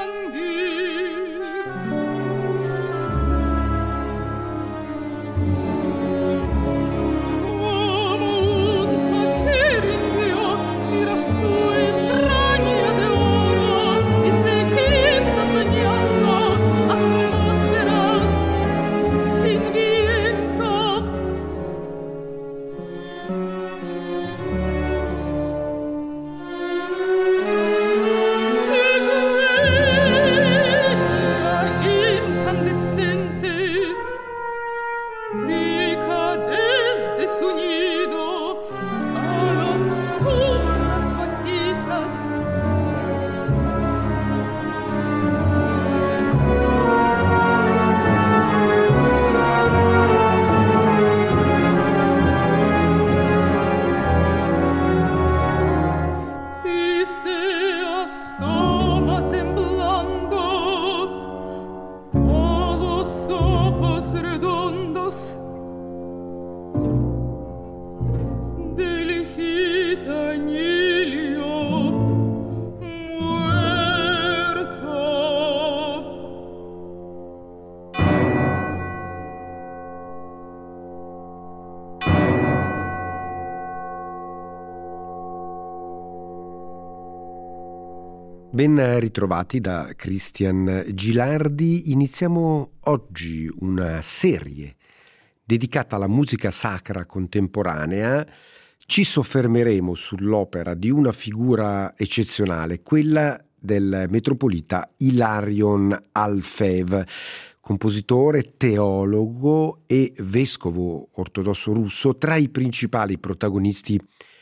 Ben ritrovati da Christian Gilardi. Iniziamo oggi una serie dedicata alla musica sacra contemporanea. Ci soffermeremo sull'opera di una figura eccezionale, quella del metropolita Hilarion Alfev, compositore, teologo e vescovo ortodosso russo, tra i principali protagonisti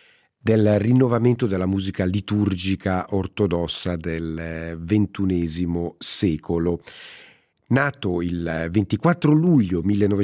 del rinnovamento della musica liturgica ortodossa del XXI secolo. Nato il 24 luglio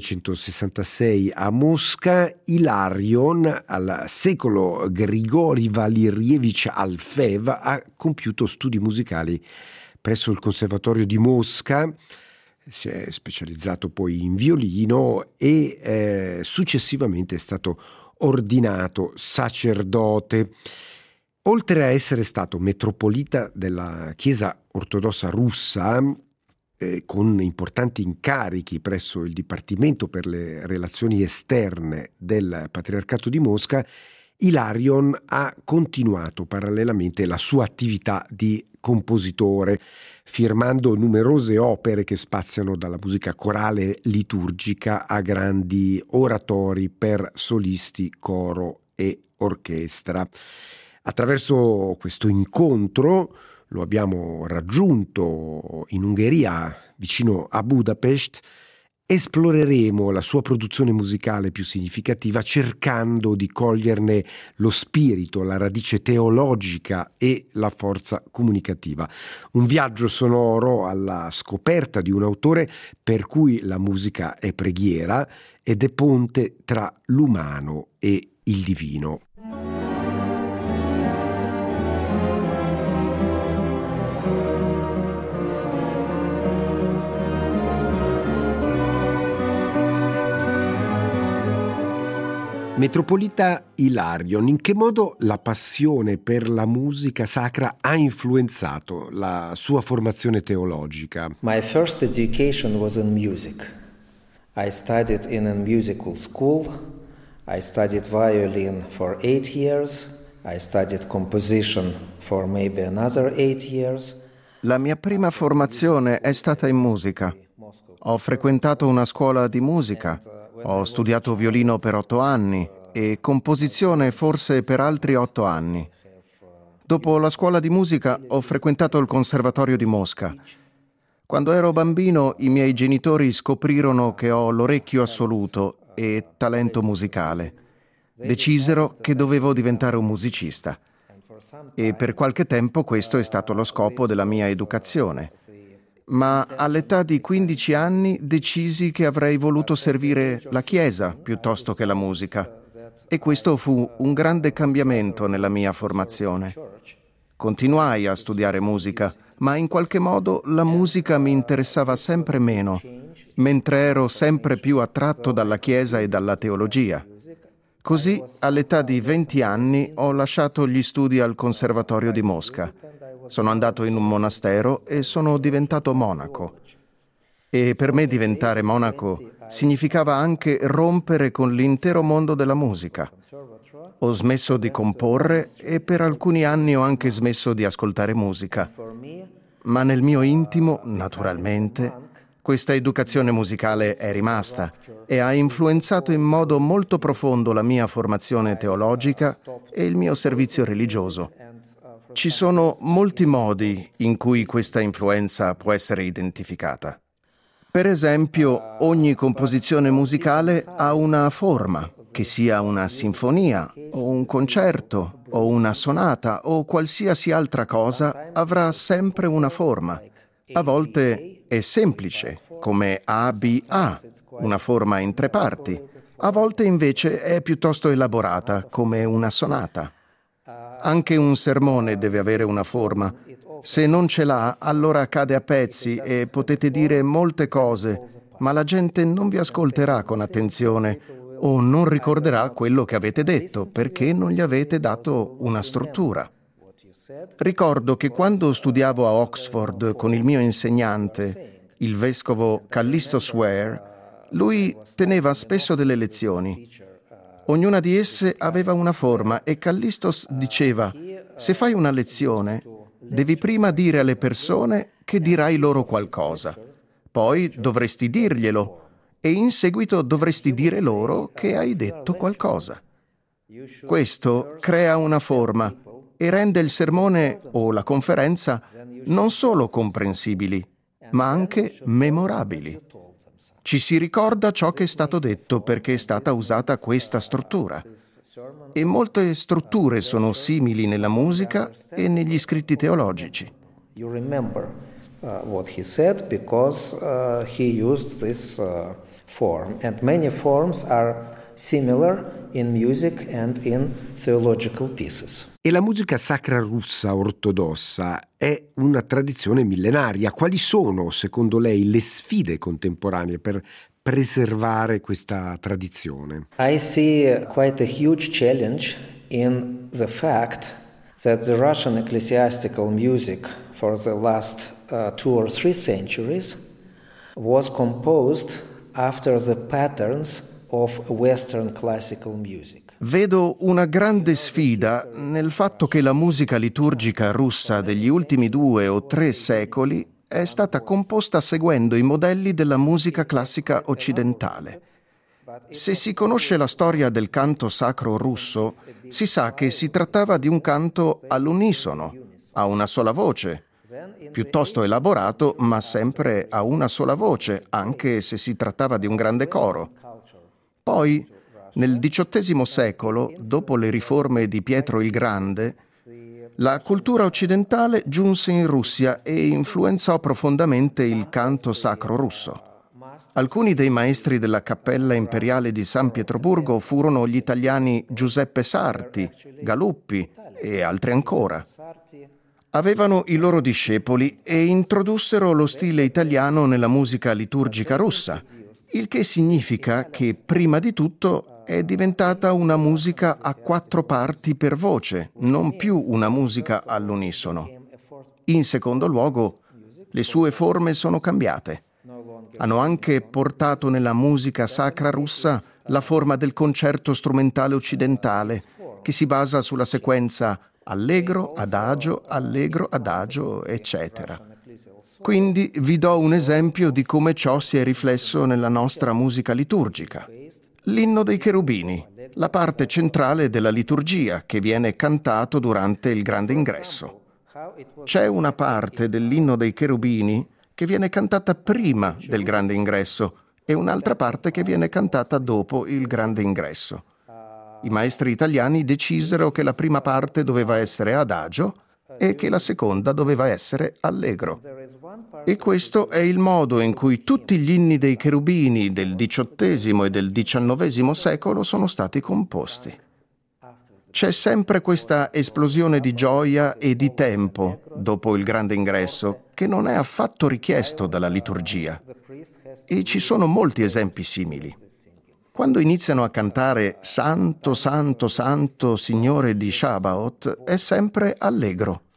1966 a Mosca, Hilarion, al secolo Grigori Valerievich Alfev, ha compiuto studi musicali presso il Conservatorio di Mosca. Si è specializzato poi in violino e successivamente è stato ordinato sacerdote. Oltre a essere stato metropolita della Chiesa ortodossa russa, con importanti incarichi presso il Dipartimento per le relazioni esterne del Patriarcato di Mosca, Hilarion ha continuato parallelamente la sua attività di compositore, firmando numerose opere che spaziano dalla musica corale liturgica a grandi oratori per solisti, coro e orchestra. Attraverso questo incontro lo abbiamo raggiunto in Ungheria, vicino a Budapest. Esploreremo la sua produzione musicale più significativa, cercando di coglierne lo spirito, la radice teologica e la forza comunicativa. Un viaggio sonoro alla scoperta di un autore per cui la musica è preghiera ed è ponte tra l'umano e il divino. Metropolita Hilarion, in che modo la passione per la musica sacra ha influenzato la sua formazione teologica? My first education was in music. I studied in a musical school. I studied violin for 8 years. I studied composition for maybe another 8 years. La mia prima formazione è stata in musica. Ho frequentato una scuola di musica. Ho studiato violino per 8 anni e composizione forse per altri 8 anni. Dopo la scuola di musica ho frequentato il Conservatorio di Mosca. Quando ero bambino i miei genitori scoprirono che ho l'orecchio assoluto e talento musicale. Decisero che dovevo diventare un musicista. E per qualche tempo questo è stato lo scopo della mia educazione. Ma all'età di 15 anni decisi che avrei voluto servire la Chiesa piuttosto che la musica. E questo fu un grande cambiamento nella mia formazione. Continuai a studiare musica, ma in qualche modo la musica mi interessava sempre meno, mentre ero sempre più attratto dalla Chiesa e dalla teologia. Così, all'età di 20 anni, ho lasciato gli studi al Conservatorio di Mosca Sono andato in un monastero e sono diventato monaco. E per me diventare monaco significava anche rompere con l'intero mondo della musica. Ho smesso di comporre e per alcuni anni ho anche smesso di ascoltare musica. Ma nel mio intimo, naturalmente, questa educazione musicale è rimasta e ha influenzato in modo molto profondo la mia formazione teologica e il mio servizio religioso. Ci sono molti modi in cui questa influenza può essere identificata. Per esempio, ogni composizione musicale ha una forma, che sia una sinfonia, o un concerto, o una sonata, o qualsiasi altra cosa, avrà sempre una forma. A volte è semplice, come ABA, una forma in 3 parti. A volte invece è piuttosto elaborata, come una sonata. Anche un sermone deve avere una forma. Se non ce l'ha, allora cade a pezzi e potete dire molte cose, ma la gente non vi ascolterà con attenzione o non ricorderà quello che avete detto perché non gli avete dato una struttura. Ricordo che quando studiavo a Oxford con il mio insegnante, il vescovo Callistos Ware, lui teneva spesso delle lezioni. Ognuna di esse aveva una forma e Callistos diceva: se fai una lezione, devi prima dire alle persone che dirai loro qualcosa, poi dovresti dirglielo e in seguito dovresti dire loro che hai detto qualcosa. Questo crea una forma e rende il sermone o la conferenza non solo comprensibili, ma anche memorabili. Ci si ricorda ciò che è stato detto perché è stata usata questa struttura. E molte strutture sono simili nella musica e negli scritti teologici. You remember what he said because he used this form, and many forms are similar in music and in theological pieces. E la musica sacra russa ortodossa è una tradizione millenaria. Quali sono, secondo lei, le sfide contemporanee per preservare questa tradizione? I see quite a huge challenge in the fact that the Russian ecclesiastical music for the last 2 or 3 centuries was composed after the patterns of Western classical music. Vedo una grande sfida nel fatto che la musica liturgica russa degli ultimi 2 o 3 secoli è stata composta seguendo i modelli della musica classica occidentale. Se si conosce la storia del canto sacro russo, si sa che si trattava di un canto all'unisono, a una sola voce, piuttosto elaborato, ma sempre a una sola voce, anche se si trattava di un grande coro. Poi, nel XVIII secolo, dopo le riforme di Pietro il Grande, la cultura occidentale giunse in Russia e influenzò profondamente il canto sacro russo. Alcuni dei maestri della Cappella Imperiale di San Pietroburgo furono gli italiani Giuseppe Sarti, Galuppi e altri ancora. Avevano i loro discepoli e introdussero lo stile italiano nella musica liturgica russa, il che significa che prima di tutto è diventata una musica a 4 parti per voce, non più una musica all'unisono. In secondo luogo, le sue forme sono cambiate. Hanno anche portato nella musica sacra russa la forma del concerto strumentale occidentale, che si basa sulla sequenza allegro, adagio, eccetera. Quindi vi do un esempio di come ciò si è riflesso nella nostra musica liturgica. L'inno dei cherubini, la parte centrale della liturgia che viene cantato durante il grande ingresso. C'è una parte dell'inno dei cherubini che viene cantata prima del grande ingresso e un'altra parte che viene cantata dopo il grande ingresso. I maestri italiani decisero che la prima parte doveva essere adagio e che la seconda doveva essere allegro. E questo è il modo in cui tutti gli inni dei cherubini del XVIII e del XIX secolo sono stati composti. C'è sempre questa esplosione di gioia e di tempo dopo il grande ingresso che non è affatto richiesto dalla liturgia. E ci sono molti esempi simili. Quando iniziano a cantare Santo, Santo, Santo, Signore di Shabbaot, è sempre allegro.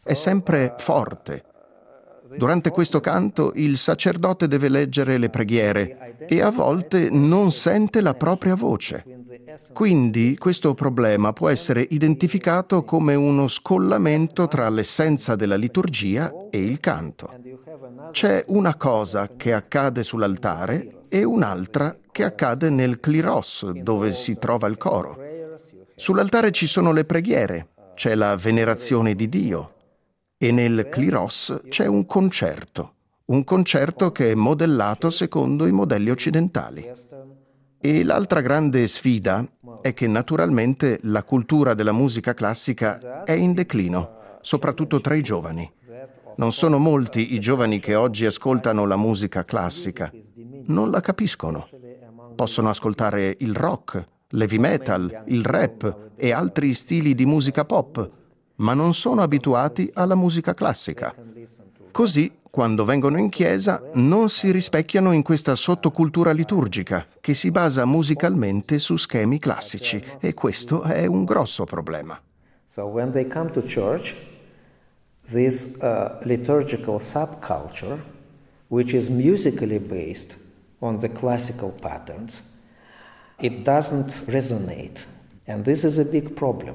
è sempre forte. Durante questo canto il sacerdote deve leggere le preghiere e a volte non sente la propria voce. Quindi questo problema può essere identificato come uno scollamento tra l'essenza della liturgia e il canto. C'è una cosa che accade sull'altare e un'altra che accade nel kliros, dove si trova il coro. Sull'altare ci sono le preghiere, c'è la venerazione di Dio, e nel kliros c'è un concerto che è modellato secondo i modelli occidentali. E l'altra grande sfida è che naturalmente la cultura della musica classica è in declino, soprattutto tra i giovani. Non sono molti i giovani che oggi ascoltano la musica classica. Non la capiscono. Possono ascoltare il rock, l'heavy metal, il rap e altri stili di musica pop, ma non sono abituati alla musica classica. Così, quando vengono in chiesa, non si rispecchiano in questa sottocultura liturgica che si basa musicalmente su schemi classici, e questo è un grosso problema. So when they come to church, this liturgical subculture, which is musically based on the classical patterns, it doesn't resonate, and this is a big problem.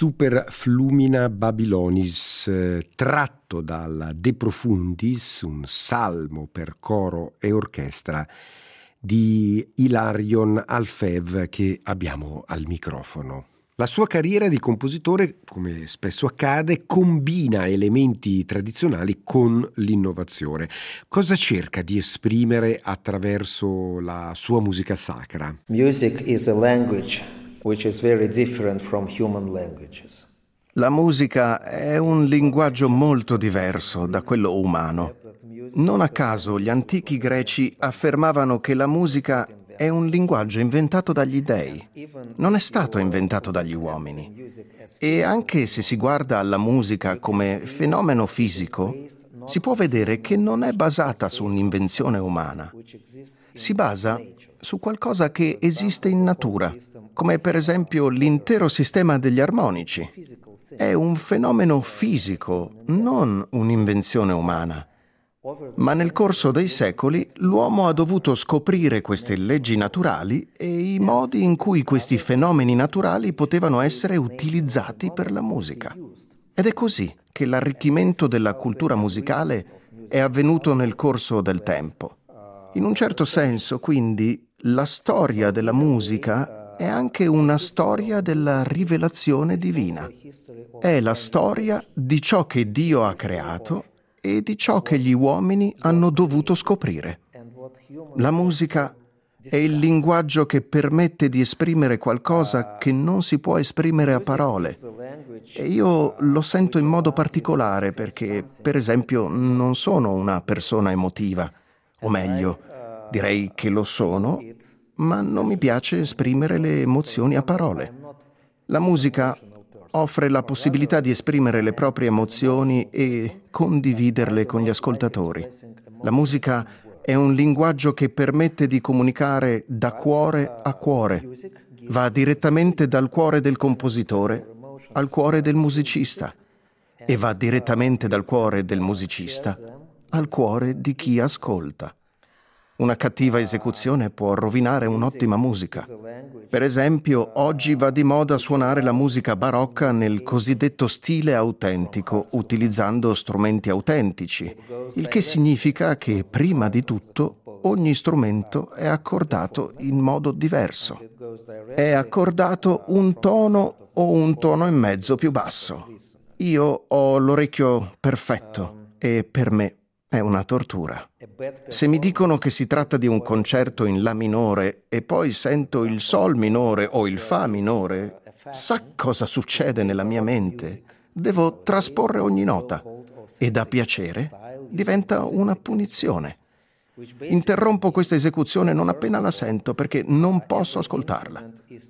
Super Flumina Babylonis, tratto dal De Profundis, un salmo per coro e orchestra di Hilarion Alfev, che abbiamo al microfono. La sua carriera di compositore, come spesso accade, combina elementi tradizionali con l'innovazione. Cosa cerca di esprimere attraverso la sua musica sacra? Music is a language which is very different from human languages. La musica è un linguaggio molto diverso da quello umano. Non a caso gli antichi greci affermavano che la musica è un linguaggio inventato dagli dei, non è stato inventato dagli uomini. E anche se si guarda alla musica come fenomeno fisico, si può vedere che non è basata su un'invenzione umana. Si basa su qualcosa che esiste in natura, come per esempio l'intero sistema degli armonici. È un fenomeno fisico, non un'invenzione umana. Ma nel corso dei secoli l'uomo ha dovuto scoprire queste leggi naturali e i modi in cui questi fenomeni naturali potevano essere utilizzati per la musica. Ed è così che l'arricchimento della cultura musicale è avvenuto nel corso del tempo. In un certo senso, quindi, la storia della musica è anche una storia della rivelazione divina. È la storia di ciò che Dio ha creato e di ciò che gli uomini hanno dovuto scoprire. La musica è il linguaggio che permette di esprimere qualcosa che non si può esprimere a parole. E io lo sento in modo particolare perché, per esempio, non sono una persona emotiva. O meglio, direi che lo sono, ma non mi piace esprimere le emozioni a parole. La musica offre la possibilità di esprimere le proprie emozioni e condividerle con gli ascoltatori. La musica è un linguaggio che permette di comunicare da cuore a cuore. Va direttamente dal cuore del compositore al cuore del musicista e va direttamente dal cuore del musicista al cuore di chi ascolta. Una cattiva esecuzione può rovinare un'ottima musica. Per esempio, oggi va di moda suonare la musica barocca nel cosiddetto stile autentico, utilizzando strumenti autentici, il che significa che, prima di tutto, ogni strumento è accordato in modo diverso. È accordato un tono o un tono e mezzo più basso. Io ho l'orecchio perfetto e per me è una tortura. Se mi dicono che si tratta di un concerto in La minore e poi sento il Sol minore o il Fa minore, sa cosa succede nella mia mente? Devo trasporre ogni nota e da piacere diventa una punizione. Interrompo questa esecuzione non appena la sento perché non posso ascoltarla.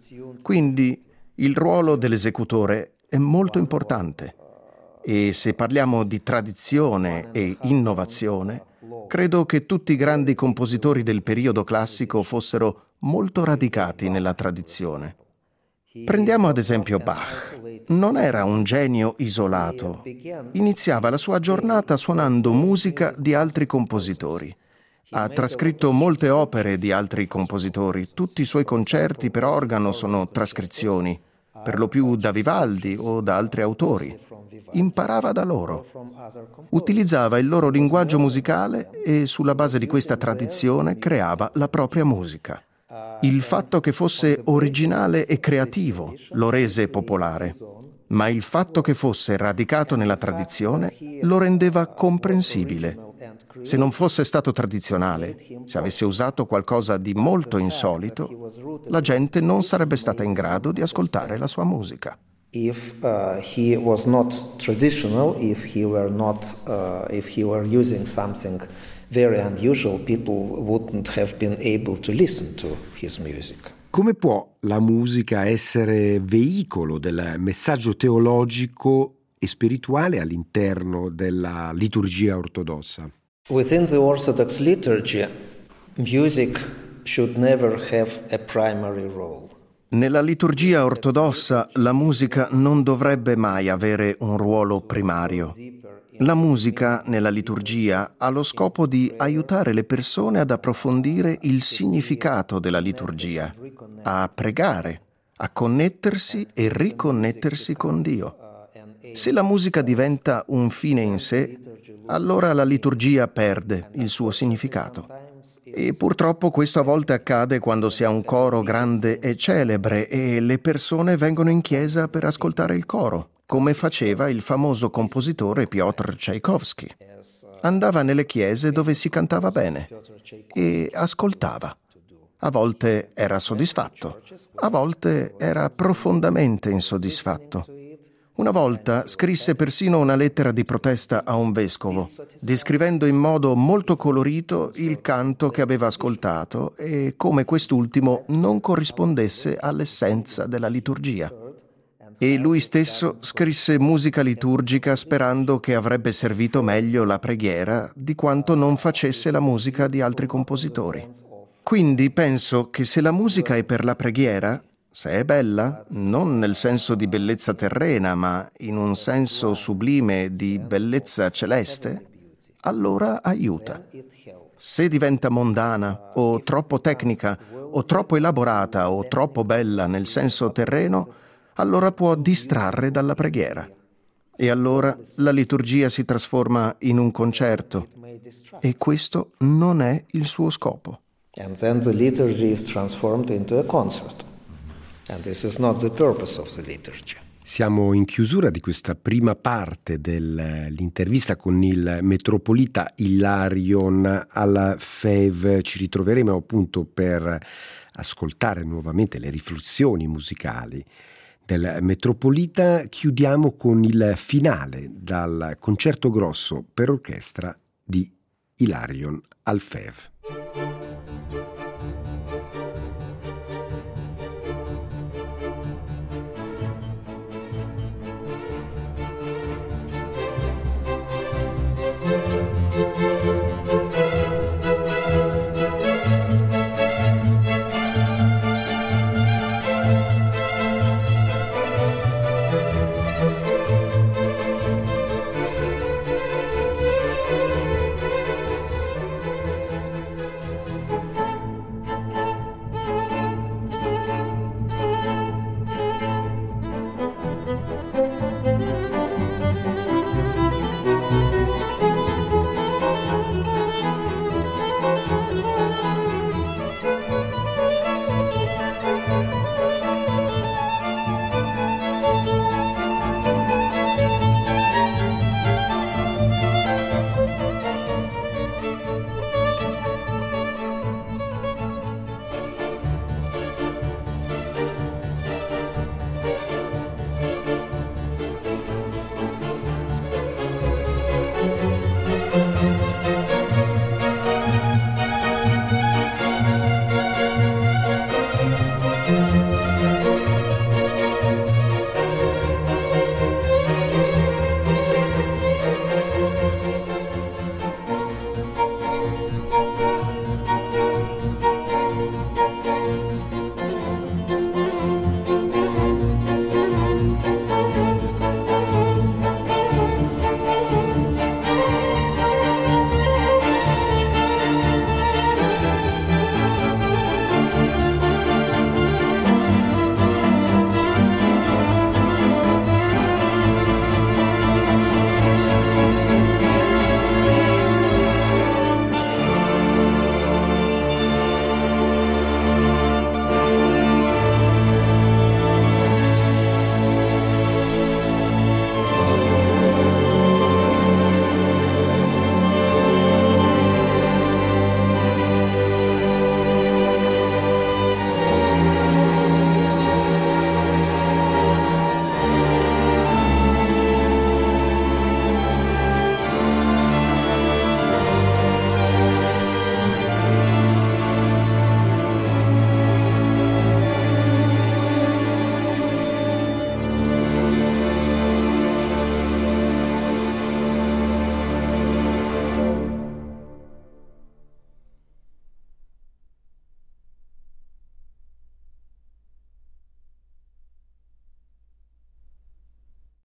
Quindi il ruolo dell'esecutore è molto importante. E se parliamo di tradizione e innovazione, credo che tutti i grandi compositori del periodo classico fossero molto radicati nella tradizione. Prendiamo ad esempio Bach. Non era un genio isolato. Iniziava la sua giornata suonando musica di altri compositori. Ha trascritto molte opere di altri compositori. Tutti i suoi concerti per organo sono trascrizioni, per lo più da Vivaldi o da altri autori. Imparava da loro. Utilizzava il loro linguaggio musicale e sulla base di questa tradizione creava la propria musica. Il fatto che fosse originale e creativo lo rese popolare, ma il fatto che fosse radicato nella tradizione lo rendeva comprensibile. Se non fosse stato tradizionale, se avesse usato qualcosa di molto insolito, la gente non sarebbe stata in grado di ascoltare la sua musica. If he was not traditional, if he were using something very unusual, people wouldn't have been able to listen to his music. Come può la musica essere veicolo del messaggio teologico e spirituale all'interno della liturgia ortodossa? Within the Orthodox liturgy, music should never have a primary role. Nella liturgia ortodossa la musica non dovrebbe mai avere un ruolo primario. La musica nella liturgia ha lo scopo di aiutare le persone ad approfondire il significato della liturgia, a pregare, a connettersi e riconnettersi con Dio. Se la musica diventa un fine in sé, allora la liturgia perde il suo significato. E purtroppo questo a volte accade quando si ha un coro grande e celebre e le persone vengono in chiesa per ascoltare il coro, come faceva il famoso compositore Piotr Tchaikovsky. Andava nelle chiese dove si cantava bene e ascoltava. A volte era soddisfatto, a volte era profondamente insoddisfatto. Una volta scrisse persino una lettera di protesta a un vescovo, descrivendo in modo molto colorito il canto che aveva ascoltato e come quest'ultimo non corrispondesse all'essenza della liturgia. E lui stesso scrisse musica liturgica sperando che avrebbe servito meglio la preghiera di quanto non facesse la musica di altri compositori. Quindi penso che se la musica è per la preghiera, se è bella, non nel senso di bellezza terrena, ma in un senso sublime di bellezza celeste, allora aiuta. Se diventa mondana, o troppo tecnica, o troppo elaborata, o troppo bella nel senso terreno, allora può distrarre dalla preghiera. E allora la liturgia si trasforma in un concerto, e questo non è il suo scopo. And then the liturgy is transformed into a concert. And this is not the purpose of the liturgy. Siamo in chiusura di questa prima parte dell'intervista con il metropolita Hilarion Al-Feiv. Ci ritroveremo appunto per ascoltare nuovamente le riflessioni musicali del metropolita. Chiudiamo con il finale dal concerto grosso per orchestra di Hilarion Al-Feiv.